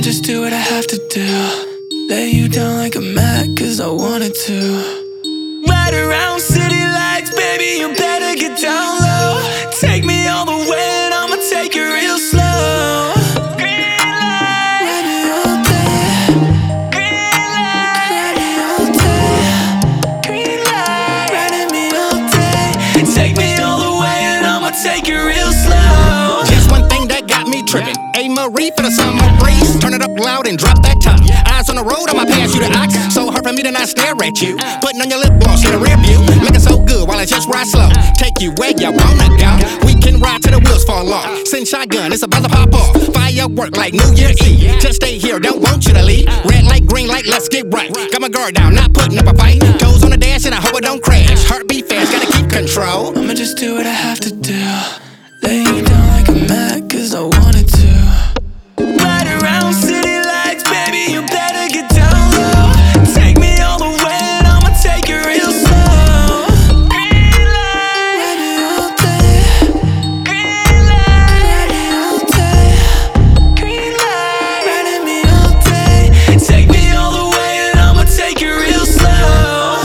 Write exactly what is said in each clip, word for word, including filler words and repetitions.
just do what I have to do. Lay you down like a mat, cause I wanted to. Ride around city lights, baby, you better get down low. Take me all the way and I'ma take it real slow. Green light, ride me all day. Green light, ride me all day. Green light, riding me all day. Take me all the way and I'ma take it real slow. Just one thing that got me tripping. A Marie for the summer breeze. Turn it up loud and drop that top. Eyes on the road, I'ma pass you the ox. So hard for me to not stare at you. Putting on your lip gloss in the rear view. Looking so good while I just ride slow. Take you where you wanna go. We can ride till the wheels fall off. Send shotgun, it's about to pop off. Firework like New Year's Eve. Just stay here, don't want you to leave. Red light, green light, let's get right. Got my guard down, not putting up a fight. Toes on the dash and I hope it don't crash. Heartbeat fast, gotta keep control. I'ma just do what I have to do. Lay you down like a mat, cause I wanted to. Ride around city lights, baby, you better get down low. Take me all the way and I'ma take it real slow. Green light, ride me all day. Green light, ride me all day. Green light, riding me all day. Take me all the way and I'ma take it real slow.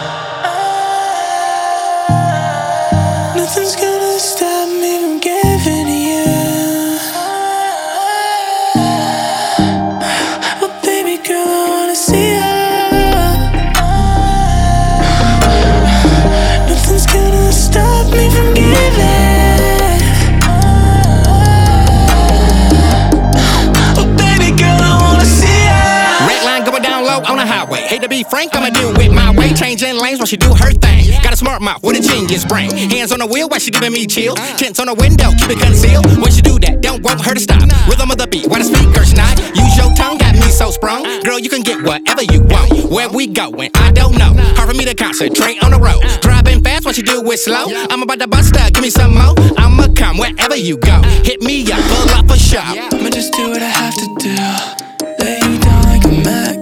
Nothing's gonna stop me from giving to you. Oh baby girl, I wanna see ya. Nothing's gonna stop me from giving. Oh baby girl, I wanna see ya. Red line going down low on the highway. Hate to be frank, I'ma do it my way. Changing lanes while she do her thing. Got a smart mouth with a genius brain. Hands on the wheel while she giving me chill. Tints on the window, keep it concealed. When she do that, don't want her to stop. Rhythm of the beat, while the speakers not. Use your tongue, got me so sprung. Girl, you can get whatever you want. Where we going, I don't know. Hard for me to concentrate on the road. Driving fast while she do it slow. I'm about to bust up, give me some more. I'ma come wherever you go. Hit me up, pull up a show. I'ma just do what I have to do. Lay you down like a mat,